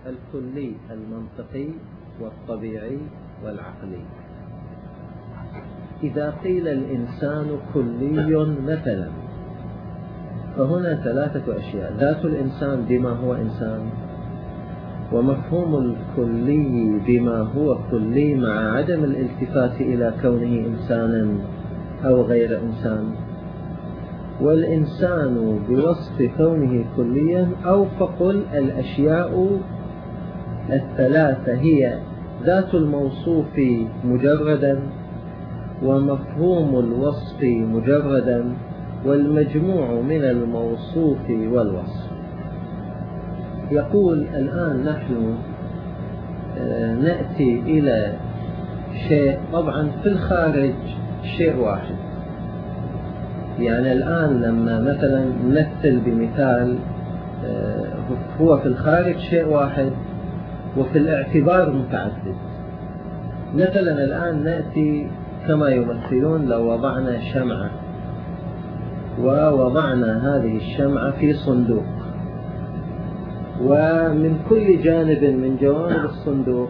الكلي المنطقي والطبيعي والعقلي. إذا قيل الإنسان كلي مثلا، فهنا ثلاثة أشياء: ذات الإنسان بما هو إنسان، ومفهوم الكلي بما هو كلي مع عدم الالتفات إلى كونه إنسانا أو غير إنسان، والإنسان بوصف كونه كليا. أو فقل الأشياء الثلاثة هي ذات الموصوف مجردا، ومفهوم الوصف مجردا، والمجموع من الموصوف والوصف. يقول الآن نحن نأتي إلى شيء طبعا في الخارج شيء واحد. يعني الآن لما مثلا نمثل بمثال هو في الخارج شيء واحد وفي الاعتبار متعدد. مثلا الآن نأتي كما يمثلون لو وضعنا شمعة، ووضعنا هذه الشمعة في صندوق، ومن كل جانب من جوانب الصندوق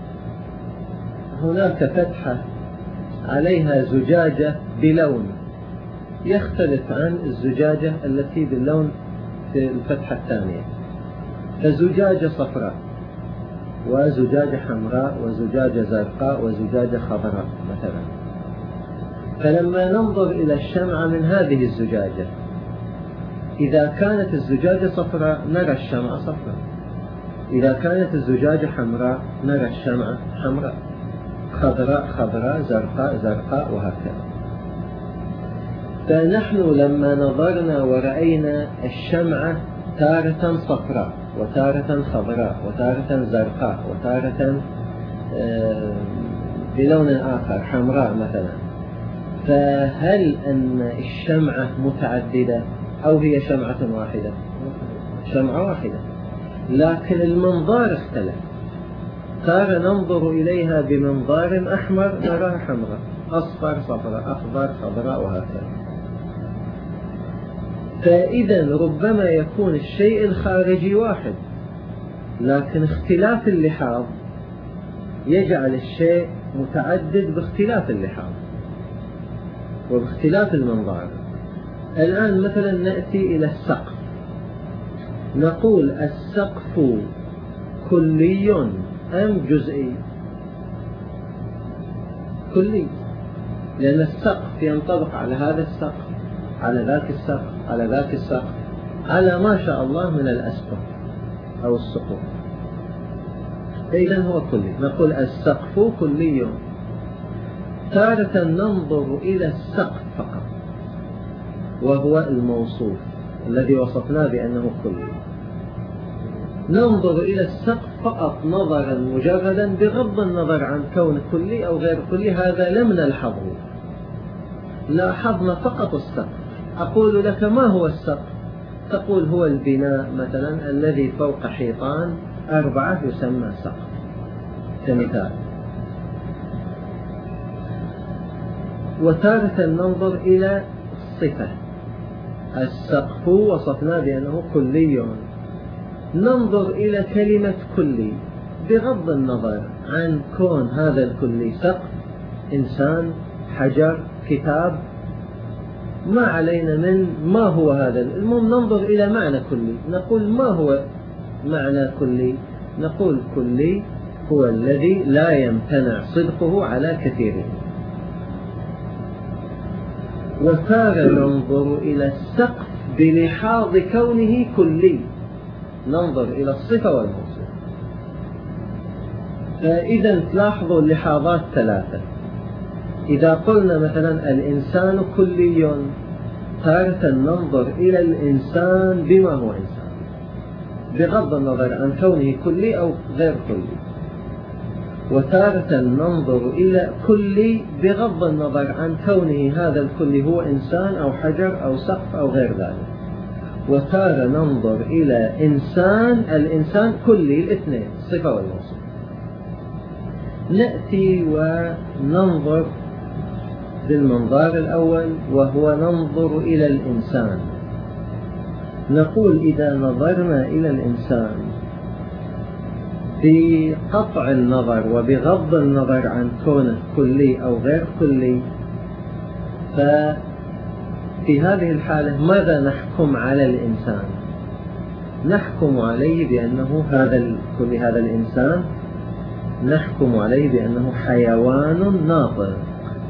هناك فتحة عليها زجاجة بلون يختلف عن الزجاجة التي باللون في الفتحة الثانية، فزجاجة صفراء وزجاجة حمراء وزجاجة زرقاء وزجاجة خضراء مثلا. فلما ننظر إلى الشمعة من هذه الزجاجة، إذا كانت الزجاجة صفراء نرى الشمعة صفراء، إذا كانت الزجاجة حمراء نرى الشمعة حمراء، خضراء خضراء، زرقاء زرقاء، وهكذا. فنحن لما نظرنا ورأينا الشمعة تارة صفراء وتارة خضراء وتارة زرقاء وتارة بلون آخر حمراء مثلا، فهل أن الشمعة متعددة أو هي شمعة واحدة؟ شمعة واحدة، لكن المنظار اختلف. تارة ننظر إليها بمنظار أحمر نراها حمراء، أصفر صفراء، أخضر خضراء، وهكذا. فإذا ربما يكون الشيء الخارجي واحد، لكن اختلاف اللحاظ يجعل الشيء متعدد باختلاف اللحاظ وباختلاف المنظار. الآن مثلا نأتي إلى السقف، نقول السقف كلي أم جزئي؟ كلي، لأن السقف ينطبق على هذا السقف، على ذاك السقف، على ذاك السقف، على ما شاء الله من الأسقف أو السقوف. إذن هو كلي. نقول السقف كلي. تارة ننظر إلى السقف فقط، وهو الموصوف الذي وصفناه بأنه كلي. ننظر إلى السقف فقط نظرا مجردا بغض النظر عن كون كلي أو غير كلي، هذا لم نلحظه، لاحظنا فقط السقف. أقول لك ما هو السقف؟ تقول هو البناء مثلا الذي فوق حيطان 4 يسمى سقف كمثال. وتارة ننظر إلى الصفة، السقف وصفنا بأنه كلي، ننظر إلى كلمة كلي بغض النظر عن كون هذا الكلي سقف، إنسان، حجر، كتاب، ما علينا من ما هو هذا. المهم ننظر إلى معنى كلي، نقول ما هو معنى كلي؟ نقول كلي هو الذي لا يمتنع صدقه على كثيره. وتارة ننظر إلى السقف بلحاظ كونه كلي، ننظر إلى الصفة والموصوف. فإذا تلاحظوا اللحاظات 3. إذا قلنا مثلا الإنسان كلي، تارة ننظر إلى الإنسان بما هو إنسان بغض النظر عن كونه كلي أو غير كلي. وتارة ننظر إلى كلي بغض النظر عن كونه هذا الكلي هو إنسان أو حجر أو سقف أو غير ذلك. وتارة ننظر إلى إنسان، الإنسان كلي، الاثنين، الصفة والوصف. نأتي وننظر بالمنظار الأول، وهو ننظر إلى الإنسان. نقول إذا نظرنا إلى الإنسان بقطع النظر وبغض النظر عن كونه كلي أو غير كلي، ففي هذه الحالة ماذا نحكم على الإنسان؟ نحكم عليه بأنه هذا الإنسان نحكم عليه بأنه حيوان ناطق.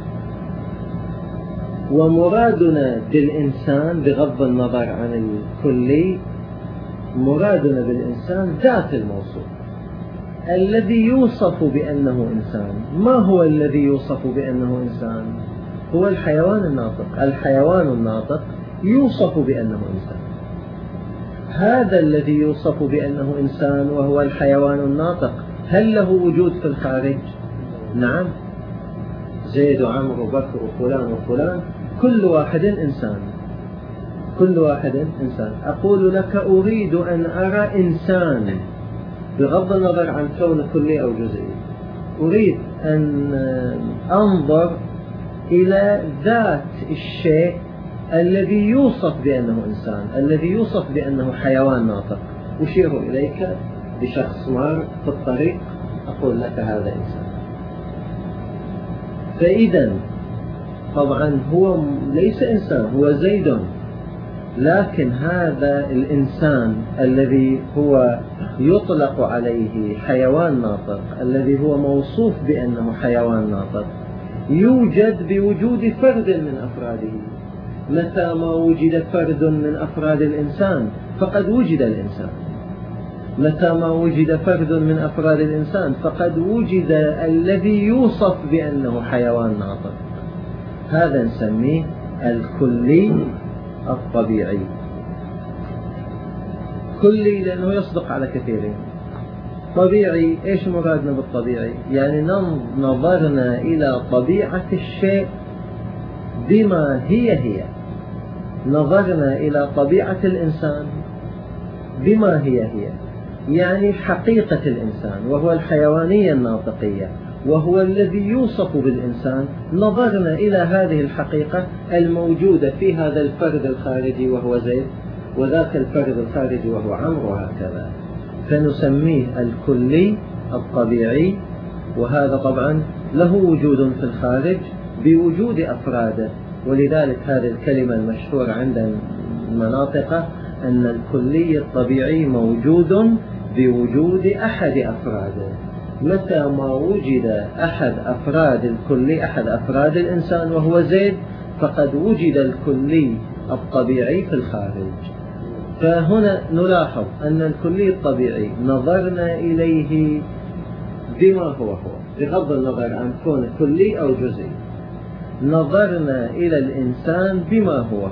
ومرادنا بالإنسان بغض النظر عن الكلي، مرادنا بالإنسان ذات الموصوف الذي يوصف بأنه إنسان. ما هو الذي يوصف بأنه إنسان؟ هو الحيوان الناطق. الحيوان الناطق يوصف بأنه إنسان. هذا الذي يوصف بأنه إنسان وهو الحيوان الناطق، هل له وجود في الخارج؟ نعم، زيد وعمر وبكر وفلان وفلان، كل واحد إنسان، كل واحد إنسان. أقول لك أريد أن أرى إنسان بغض النظر عن كونه كلي أو جزئي، أريد أن أنظر إلى ذات الشيء الذي يوصف بأنه إنسان، الذي يوصف بأنه حيوان ناطق. أشير إليك بشخص مار في الطريق، أقول لك هذا إنسان. فإذا طبعا هو ليس إنسان، هو زيد، لكن هذا الإنسان الذي هو يطلق عليه حيوان ناطق، الذي هو موصوف بأنه حيوان ناطق، يوجد بوجود فرد من أفراده. متى ما وجد فرد من أفراد الإنسان فقد وجد الإنسان. متى ما وجد فرد من أفراد الإنسان فقد وجد الذي يوصف بأنه حيوان ناطق. هذا نسميه الكلي الطبيعي. كلي لأنه يصدق على كثيرين. طبيعي، إيش مرادنا بالطبيعي؟ يعني نظرنا إلى طبيعة الشيء بما هي. نظرنا إلى طبيعة الإنسان بما هي، يعني حقيقة الإنسان، وهو الحيوانية الناطقية، وهو الذي يوصف بالإنسان. نظرنا إلى هذه الحقيقة الموجودة في هذا الفرد الخارجي وهو زيد، وذاك الفرد الخارجي وهو عمرو، وهكذا. فنسميه الكلي الطبيعي. وهذا طبعا له وجود في الخارج بوجود أفراده، ولذلك هذه الكلمة المشهورة عند المناطق أن الكلي الطبيعي موجود بوجود أحد أفراده. متى ما وجد أحد أفراد الكلي، أحد أفراد الإنسان وهو زيد، فقد وجد الكلي الطبيعي في الخارج. فهنا نلاحظ أن الكلي الطبيعي نظرنا إليه بما هو بغض النظر عن كونه كلي أو جزئي. نظرنا إلى الإنسان بما هو.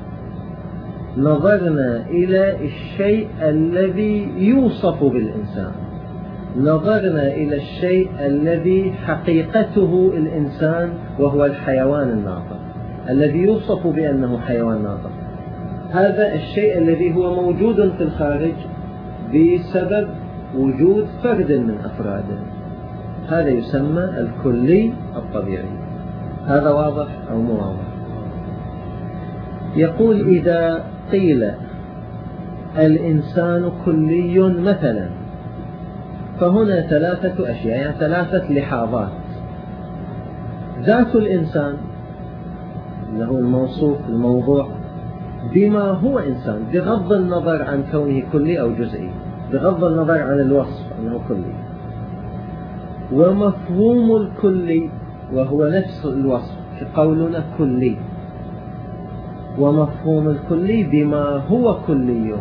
نظرنا إلى الشيء الذي يوصف بالإنسان. نظرنا إلى الشيء الذي حقيقته الإنسان وهو الحيوان الناطق، الذي يوصف بأنه حيوان ناطق. هذا الشيء الذي هو موجود في الخارج بسبب وجود فرد من أفراده، هذا يسمى الكلي الطبيعي. هذا واضح أو مو واضح؟ يقول إذا قيل الإنسان كلي مثلا، فهنا ثلاثة أشياء، يعني ثلاثة لحاظات. ذات الإنسان له الموصوف الموضوع بما هو إنسان بغض النظر عن كونه كلي أو جزئي، بغض النظر عن الوصف أنه كلي. ومفهوم الكلي وهو نفس الوصف، قولنا كلي، ومفهوم الكلي بما هو كلي.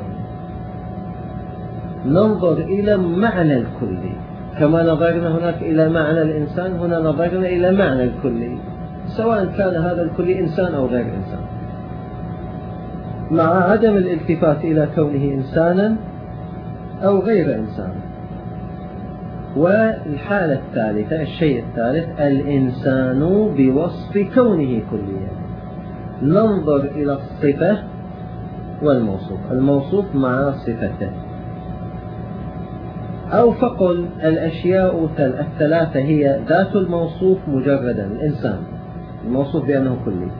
ننظر إلى معنى الكلي كما نظرنا هناك إلى معنى الإنسان، هنا نظرنا إلى معنى الكلي، سواء كان هذا الكلي إنسان أو غير إنسان، مع عدم الالتفات إلى كونه إنسانا أو غير إنسان. والحالة الثالثة، الشيء الثالث، الإنسان بوصف كونه كليا. ننظر إلى الصفة والموصوف، الموصوف مع صفته. أو فقل الأشياء الثلاثة هي ذات الموصوف مجردا، الإنسان الموصوف بأنه كلي،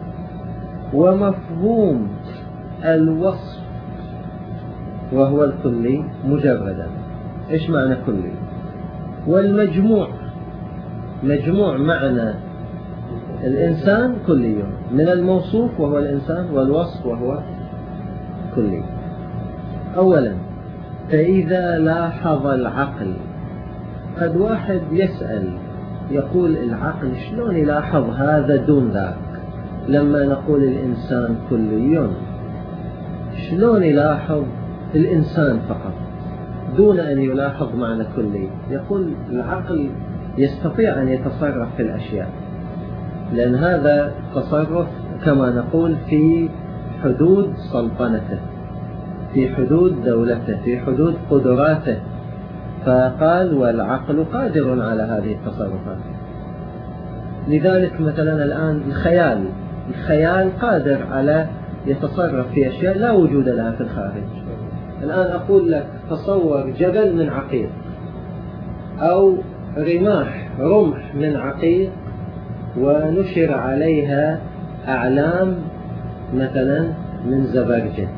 ومفهوم الوصف وهو الكلي مجردا. إيش معنى كلي؟ والمجموع مجموع معنى الإنسان كلي من الموصوف وهو الإنسان والوصف وهو كلي. أولا، فإذا لاحظ العقل، قد واحد يسأل يقول العقل شلون يلاحظ هذا دون ذاك؟ لما نقول الإنسان كلي شلون يلاحظ الإنسان فقط دون أن يلاحظ معنى كلي؟ يقول العقل يستطيع أن يتصرف في الأشياء، لأن هذا تصرف كما نقول في حدود سلطنته، في حدود دولته، في حدود قدراته، فقال والعقل قادر على هذه التصرفات. لذلك مثلا الآن الخيال قادر على يتصرف في أشياء لا وجود لها في الخارج. الآن أقول لك تصور جبل من عقيق، أو رمح من عقيق ونشر عليها أعلام مثلا من زبرجد،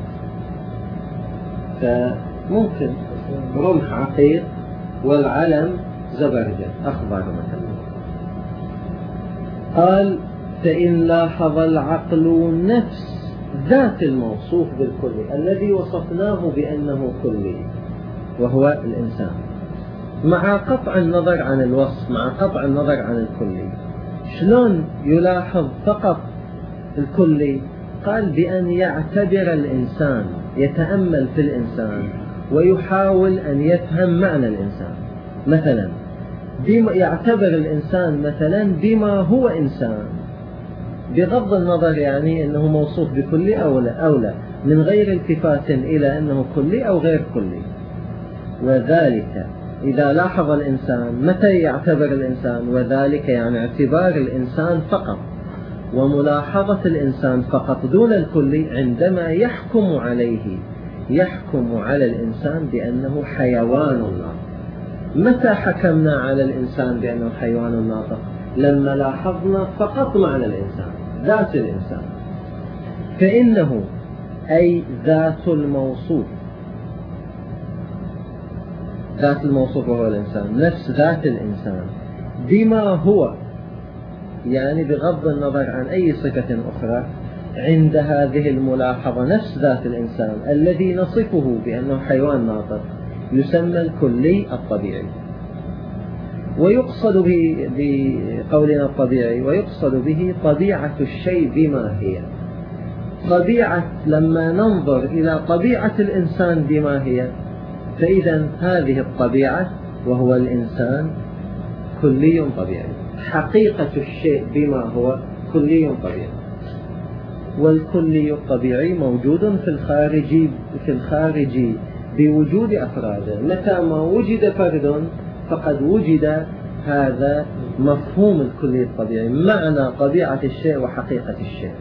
فممكن رمح عقيق والعلم زبرجد أخضر مثلا. قال فإن لاحظ العقل نفس ذات الموصوف بالكلي الذي وصفناه بأنه كلي وهو الإنسان، مع قطع النظر عن الوصف، مع قطع النظر عن الكلي، شلون يلاحظ فقط الكلي؟ قال بأن يعتبر الإنسان، يتأمل في الإنسان ويحاول أن يفهم معنى الإنسان. مثلا يعتبر الإنسان مثلا بما هو إنسان، بغض النظر يعني أنه موصوف بكلي أو لا، من غير التفات إلى أنه كلي أو غير كلي. وذلك إذا لاحظ الإنسان، متى يعتبر الإنسان؟ وذلك يعني اعتبار الإنسان فقط وملاحظة الإنسان فقط دون الكلي، عندما يحكم على الإنسان بأنه حيوان ناطق. متى حكمنا على الإنسان بأنه حيوان ناطق؟ لما لاحظنا فقط معنى الإنسان، ذات الإنسان. فإنه أي ذات الموصوف وهو الإنسان، نفس ذات الإنسان بما هو، يعني بغض النظر عن أي صفة أخرى، عند هذه الملاحظة نفس ذات الإنسان الذي نصفه بأنه حيوان ناطق يسمى الكلي الطبيعي. ويقصد بقولنا الطبيعي ويقصد به طبيعة الشيء بما هي. لما ننظر إلى طبيعة الإنسان بما هي، فإذا هذه الطبيعة وهو الإنسان كلي طبيعي، حقيقة الشيء بما هو كلي طبيعي. والكلي الطبيعي موجود في الخارج بوجود أفراده. متى ما وجد فرد فقد وجد هذا مفهوم الكلي الطبيعي، معنى طبيعة الشيء وحقيقة الشيء.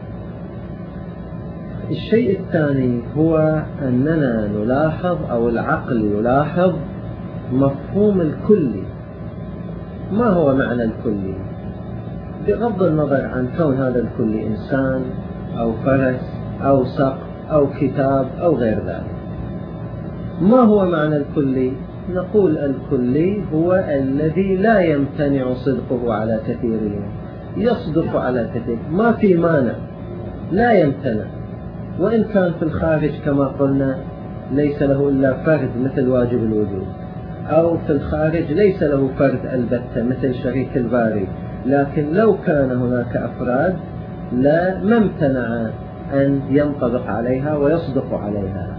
الشيء الثاني هو أننا نلاحظ، أو العقل يلاحظ مفهوم الكلي. ما هو معنى الكلي؟ بغض النظر عن كون هذا الكلي إنسان أو فرس أو سقف أو كتاب أو غير ذلك. ما هو معنى الكلي؟ نقول الكلي هو الذي لا يمتنع صدقه على كثيرين، يصدق على كثير، ما في مانع، لا يمتنع. وإن كان في الخارج كما قلنا ليس له إلا فرد مثل واجب الوجود، أو في الخارج ليس له فرد البتة مثل شريك الباري، لكن لو كان هناك أفراد ما امتنع أن ينطبق عليها ويصدق عليها.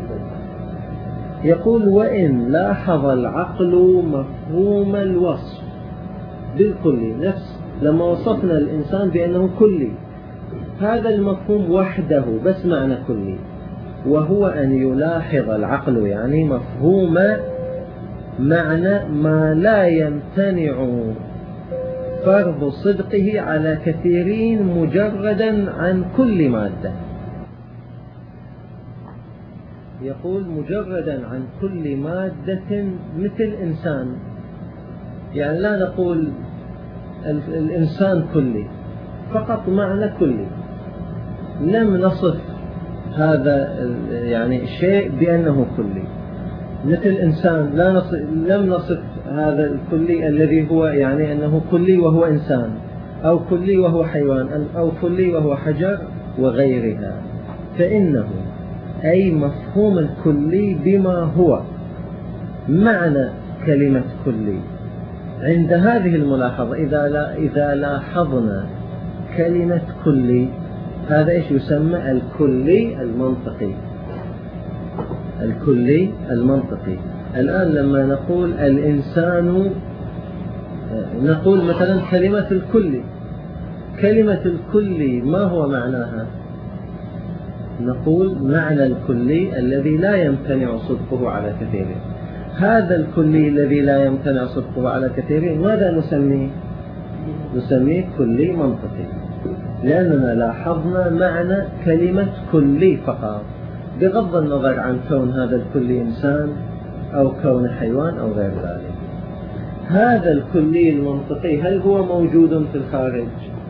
يقول وإن لاحظ العقل مفهوم الوصف بالكلي، نفس لما وصفنا الإنسان بأنه كلي، هذا المفهوم وحده بس معنى كلي، وهو أن يلاحظ العقل يعني مفهوم معنى ما لا يمتنع فرض صدقه على كثيرين مجردا عن كل مادة. يقول مجردا عن كل مادة مثل إنسان، يعني لا نقول الإنسان كلي، فقط معنى كلي، لم نصف هذا يعني الشيء بأنه كلي. مثل إنسان لم نصف هذا الكلي الذي هو يعني أنه كلي وهو إنسان، أو كلي وهو حيوان، أو كلي وهو حجر وغيرها، فإنه أي مفهوم الكلي بما هو معنى كلمة كلي. عند هذه الملاحظة إذا لاحظنا كلمة كلي، هذا إيش يسمى الكلي المنطقي. الكلي المنطقي. الآن لما نقول الإنسان، نقول مثلا كلمة الكلي، كلمة الكلي ما هو معناها؟ نقول معنى الكلي الذي لا يمتنع صدقه على كثيرين. هذا الكلي الذي لا يمتنع صدقه على كثيرين ماذا نسميه؟ نسميه كلي منطقي، لأننا لاحظنا معنى كلمة كلي فقط، بغض النظر عن كون هذا الكلي إنسان أو كون حيوان أو غير ذلك. هذا الكلي المنطقي هل هو موجود في الخارج؟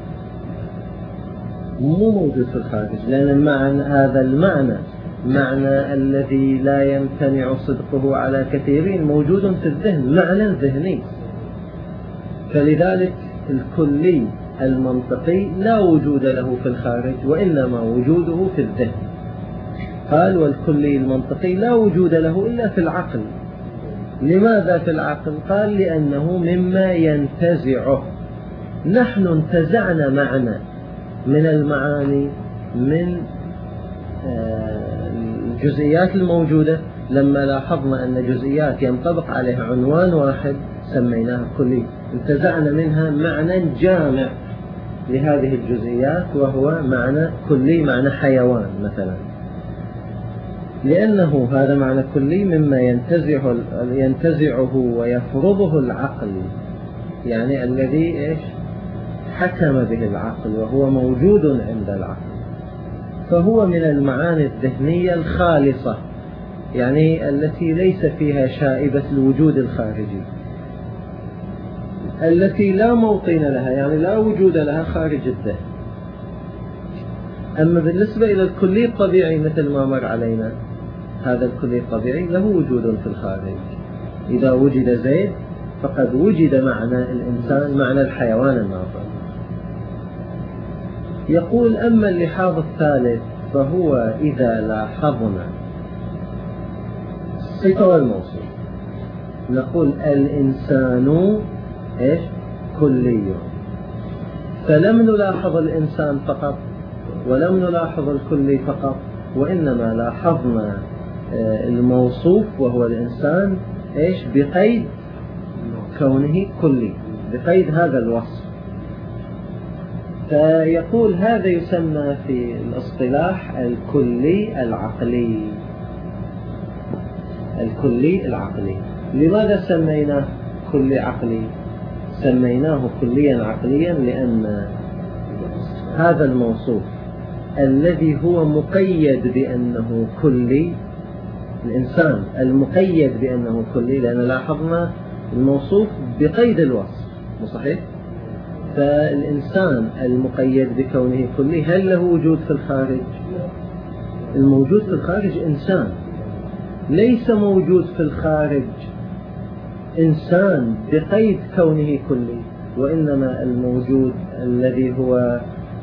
مو موجود في الخارج، لأن هذا المعنى، معنى الذي لا يمتنع صدقه على كثيرين، موجود في الذهن، معنى ذهني. فلذلك الكلي المنطقي لا وجود له في الخارج، وإنما وجوده في الذهن. قال والكلي المنطقي لا وجود له إلا في العقل. لماذا في العقل؟ قال لأنه مما ينتزعه. نحن انتزعنا معنى من المعاني من الجزئيات الموجودة، لما لاحظنا أن جزئيات ينطبق عليها عنوان واحد سميناها كلي، انتزعنا منها معنى جامع لهذه الجزئيات وهو معنى كلي، معنى حيوان مثلا، لأنه هذا معنى كلي مما ينتزعه ويفرضه العقل، يعني الذي إيش حكم به العقل وهو موجود عند العقل. فهو من المعاني الذهنية الخالصة، يعني التي ليس فيها شائبة الوجود الخارجي، التي لا موطن لها، يعني لا وجود لها خارج الذهن. أما بالنسبة إلى الكلي الطبيعي مثل ما مر علينا، هذا الكلي الطبيعي له وجود في الخارج. إذا وجد زيد فقد وجد معنى الإنسان، معنى الحيوان الناطق. يقول أما اللحاظ الثالث فهو إذا لاحظنا الصفة والموصوف، نقول الإنسان إيش كلي، فلم نلاحظ الإنسان فقط ولم نلاحظ الكلي فقط، وإنما لاحظنا الموصوف وهو الإنسان إيش بقيد كونه كلي، بقيد هذا الوصف. فيقول هذا يسمى في الاصطلاح الكلي العقلي. الكلي العقلي. لماذا سميناه كلي عقلي؟ سميناه كليا عقليا لأن هذا الموصوف الذي هو مقيد بأنه كلي، الإنسان المقيد بأنه كلي، لأن لاحظنا الموصوف بقيد الوصف، مو صحيح؟ فالإنسان المقيد بكونه كلي هل له وجود في الخارج؟ الموجود في الخارج إنسان، ليس موجود في الخارج إنسان بقيد كونه كلي، وإنما الموجود الذي هو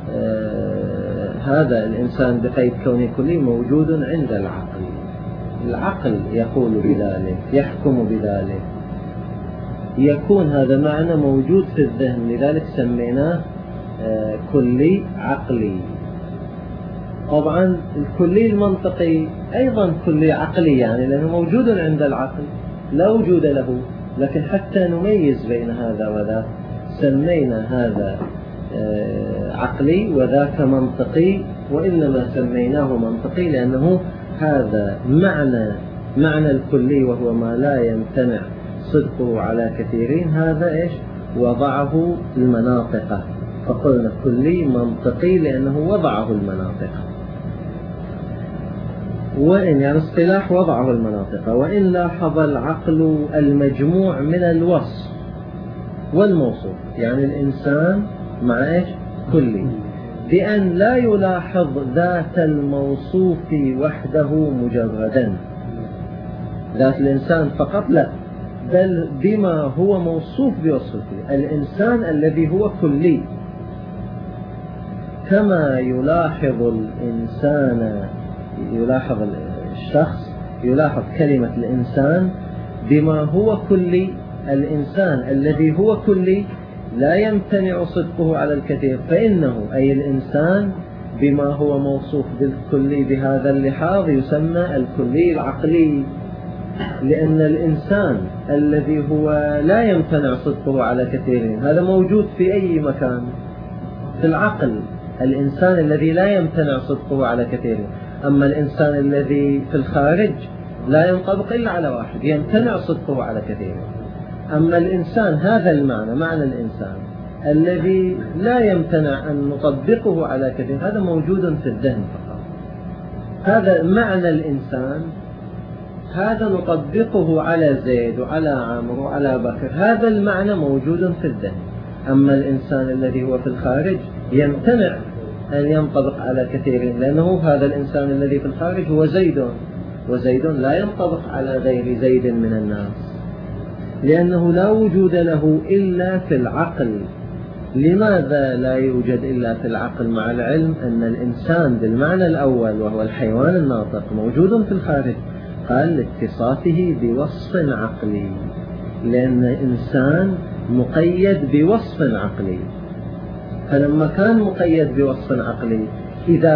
هذا الإنسان بقيد كونه كلي موجود عند العقل. العقل يقول بذلك، يحكم بذلك، يكون هذا معنى موجود في الذهن، لذلك سميناه كلي عقلي. طبعا الكلي المنطقي أيضا كلي عقلي، يعني لأنه موجود عند العقل لا وجود له، لكن حتى نميز بين هذا وذاك سمينا هذا عقلي وذاك منطقي، وإنما سميناه منطقي لأنه هذا معنى الكلي وهو ما لا يمتنع صدقه على كثيرين، هذا إيش وضعه المناطق، فقلنا كلي منطقي لأنه وضعه المناطق. وإن يعني اصطلاح وضعه المناطق. وإن لاحظ العقل المجموع من الوصف والموصوف، يعني الإنسان مع إيش كلي، بأن لا يلاحظ ذات الموصوف وحده مجردا، ذات الإنسان فقط لا، بل بما هو موصوف بوصف الكلي، الإنسان الذي هو كلي. كما يلاحظ الشخص يلاحظ كلمة الإنسان بما هو كلي، الإنسان الذي هو كلي لا يمتنع صدقه على الكثير، فإنه أي الإنسان بما هو موصوف بالكلي بهذا اللحاظ يسمى الكلي العقلي، لأن الإنسان الذي هو لا يمتنع صدقه على كثير هذا موجود في أي مكان، في العقل. الإنسان الذي لا يمتنع صدقه على كثير، أما الإنسان الذي في الخارج لا ينطبق إلا على واحد، يمتنع صدقه على كثير. أما الإنسان هذا المعنى، معنى الإنسان الذي لا يمتنع أن نطبقه على كثير، هذا موجود في الذهن فقط. هذا معنى الإنسان، هذا نطبقه على زيد وعلى عمرو وعلى بكر، هذا المعنى موجود في الذهن. أما الإنسان الذي هو في الخارج يمتنع أن ينطبق على كثير، لأنه هذا الإنسان الذي في الخارج هو زيد، وزيد لا ينطبق على غير زيد من الناس، لأنه لا وجود له إلا في العقل. لماذا لا يوجد إلا في العقل مع العلم أن الإنسان بالمعنى الأول وهو الحيوان الناطق موجود في الخارج؟ قال لاتصافه بوصف عقلي، لأن الإنسان مقيد بوصف عقلي، فلما كان مقيد بوصف عقلي إذا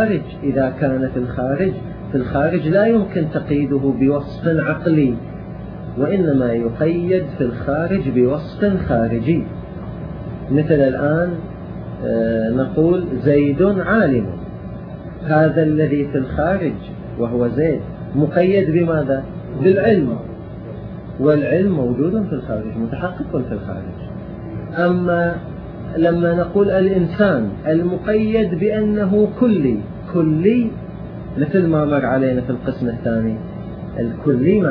كان في الخارج لا يمكن تقييده بوصف عقلي، وإنما يقيد في الخارج بوصف خارجي. مثل الآن نقول زيد عالم، هذا الذي في الخارج وهو زيد مقيد بماذا؟ بالعلم، والعلم موجود في الخارج، متحقق في الخارج. أما لما نقول الإنسان المقيد بأنه كلي مثل ما مر علينا في القسم الثاني، الكلي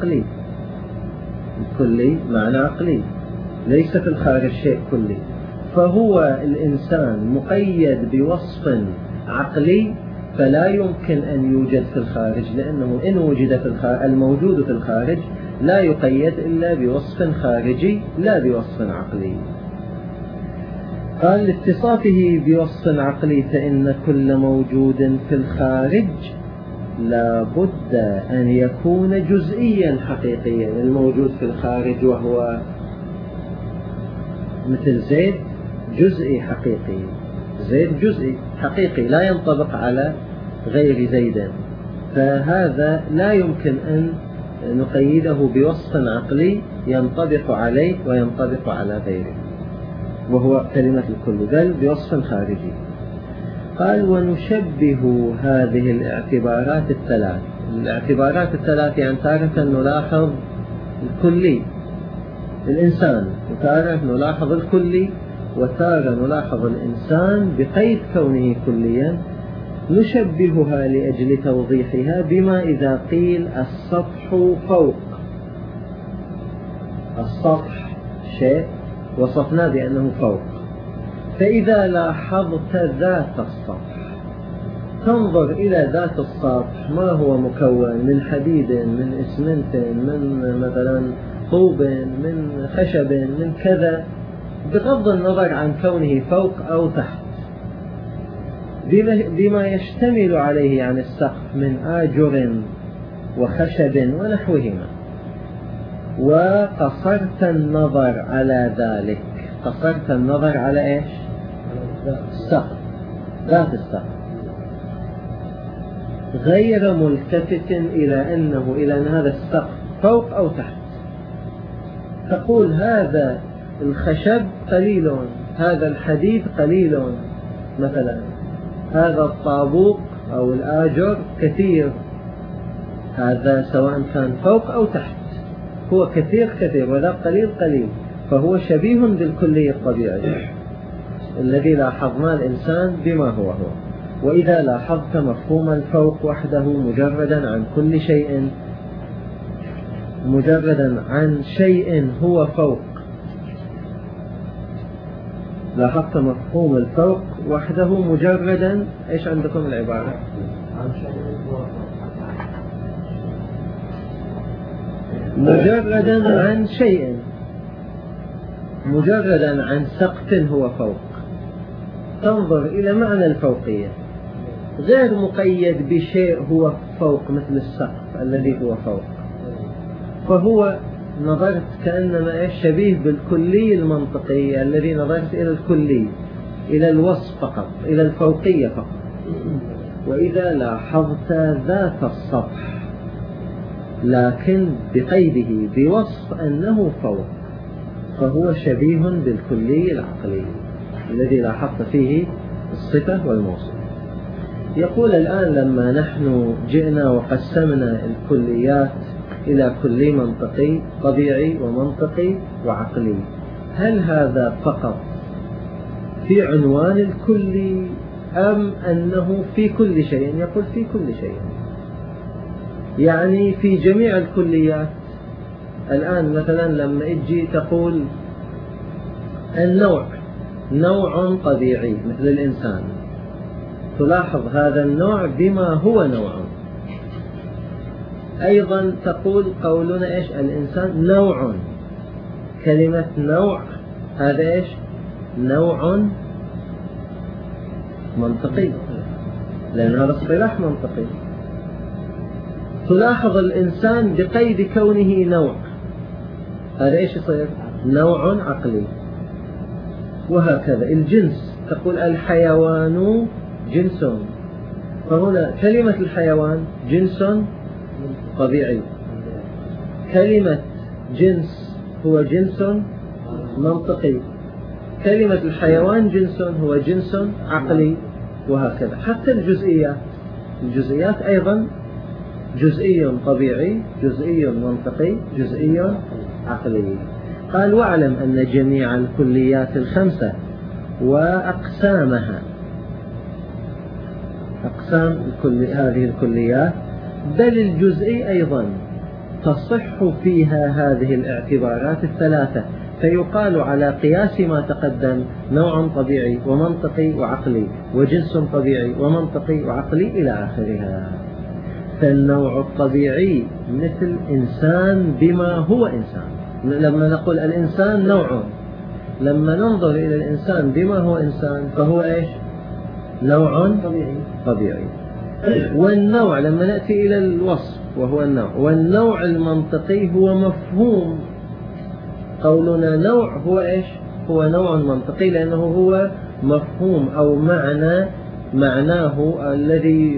معنى عقلي، ليس في الخارج شيء كلي، فهو الإنسان مقيد بوصف عقلي فلا يمكن أن يوجد في الخارج، لأنه إن وجد في الموجود في الخارج لا يقيد إلا بوصف خارجي لا بوصف عقلي. قال لاتصافه بوصف عقلي فإن كل موجود في الخارج لا بد أن يكون جزئيا حقيقيا. الموجود في الخارج وهو مثل زيد جزئي حقيقي، زيد جزئي حقيقي لا ينطبق على غير زيد، فهذا لا يمكن أن نقيده بوصف عقلي ينطبق عليه وينطبق على غيره، وهو كلمة الكل، بل بوصف خارجي. قال ونشبه هذه الاعتبارات الثلاث، يعني تارة نلاحظ الكلي الإنسان، وتارة نلاحظ الكلي، وتارة نلاحظ الإنسان بقيد كونه كليا، نشبهها لأجل توضيحها بما إذا قيل السطح فوق. السطح شيء وصفنا بأنه فوق، فإذا لاحظت ذات السطح تنظر إلى ذات السطح ما هو مكون من حديد، من إسمنت، من مثلا طوب، من خشب، من كذا، بغض النظر عن كونه فوق أو تحت، بما يشتمل عليه يعني السقف من آجر وخشب ونحوهما. وقصرت النظر على ذلك، قصرت النظر على إيش؟ السقف، ذات السقف، غير ملتفت إلى أن هذا السقف فوق أو تحت. تقول هذا الخشب قليل، هذا الحديد قليل، مثلا هذا الطابوق أو الآجر كثير، هذا سواء كان فوق أو تحت هو كثير ولا قليل، فهو شبيه بالكلي الطبيعي الذي لاحظنا الإنسان بما هو. وإذا لاحظت مفهوم الفوق وحده مجردا عن كل شيء، مجردا عن شيء هو فوق، لاحظت مفهوم الفوق وحده مجردا، ايش عندكم العبارة؟ مجردا عن شيء، مجردا عن سقف هو فوق، تنظر إلى معنى الفوقية، غير مقيد بشيء هو فوق مثل السقف الذي هو فوق. فهو نظرت كأنما شبيه بالكلي المنطقي الذي نظرت إلى الكلي، إلى الوصف فقط، إلى الفوقية فقط. وإذا لاحظت ذات السطح لكن بقيده بوصف أنه فوق، فهو شبيه بالكلي العقلي الذي لاحظت فيه الصفة والموصف. يقول الآن لما نحن جئنا وقسمنا الكليات إلى كلي منطقي طبيعي ومنطقي وعقلي، هل هذا فقط في عنوان الكلي أم أنه في كل شيء؟ يقول في كل شيء، يعني في جميع الكليات. الآن مثلا لما اجي تقول النوع نوع طبيعي مثل الإنسان، تلاحظ هذا النوع بما هو نوع. أيضا تقول قولنا إيش؟ الإنسان نوع، كلمة نوع هذا إيش؟ نوع منطقي، لأن هذا اصطلاح منطقي. تلاحظ الإنسان بقيد كونه نوع، هذا إيش يصير؟ نوع عقلي. وهكذا الجنس، تقول الحيوان جنس، فهنا كلمة الحيوان جنس طبيعي، كلمة جنس هو جنس منطقي، كلمة الحيوان جنس هو جنس عقلي، وهكذا. حتى الجزئيات أيضا جزئي طبيعي، جزئي منطقي، جزئي عقلي. قال واعلم أن جميع الكليات الخمسة وأقسامها، أقسام هذه الكليات بل الجزئي أيضا تصح فيها هذه الاعتبارات الثلاثة، فيقال على قياس ما تقدم نوع طبيعي ومنطقي وعقلي وجنس طبيعي ومنطقي وعقلي إلى آخرها. فالنوع الطبيعي مثل إنسان بما هو إنسان. لما نقول الإنسان نوع، لما ننظر إلى الإنسان بما هو إنسان فهو إيش؟ نوع طبيعي. والنوع لما نأتي إلى الوصف وهو النوع، والنوع المنطقي هو مفهوم. قولنا نوع هو إيش؟ هو نوع منطقي لأنه هو مفهوم أو معناه الذي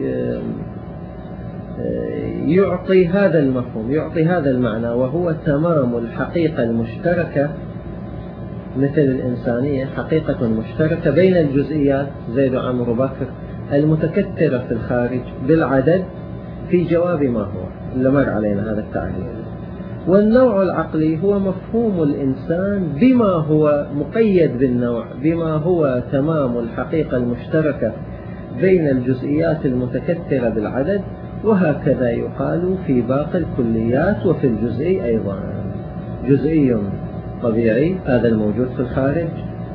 يعطي هذا المفهوم، يعطي هذا المعنى، وهو تمام الحقيقة المشتركة مثل الإنسانية، حقيقة مشتركة بين الجزئيات زيد وعمرو وبكر المتكثرة في الخارج بالعدد في جواب ما هو اللي مر علينا هذا التعريف. والنوع العقلي هو مفهوم الإنسان بما هو مقيد بالنوع، بما هو تمام الحقيقة المشتركة بين الجزئيات المتكثرة بالعدد، وهكذا يقال في باقي الكليات وفي الجزئي أيضا. جزئي طبيعي هذا الموجود في الخارج،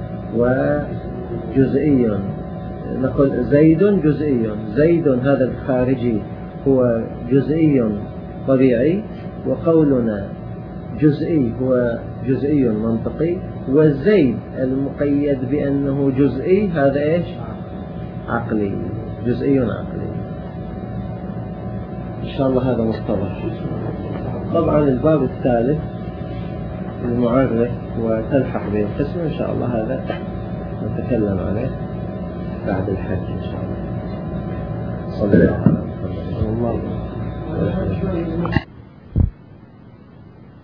وجزئي نقول زيد جزئي، زيد هذا الخارجي هو جزئي طبيعي، وقولنا جزئي هو جزئي منطقي، والزيد المقيد بأنه جزئي هذا إيش؟ عقلي، جزئي عقلي. إن شاء الله هذا متضح. طبعا الباب الثالث المعرف وتلحق به القسم إن شاء الله هذا نتكلم عليه بعد الحج إن شاء الله. صلى الله عليه وسلم.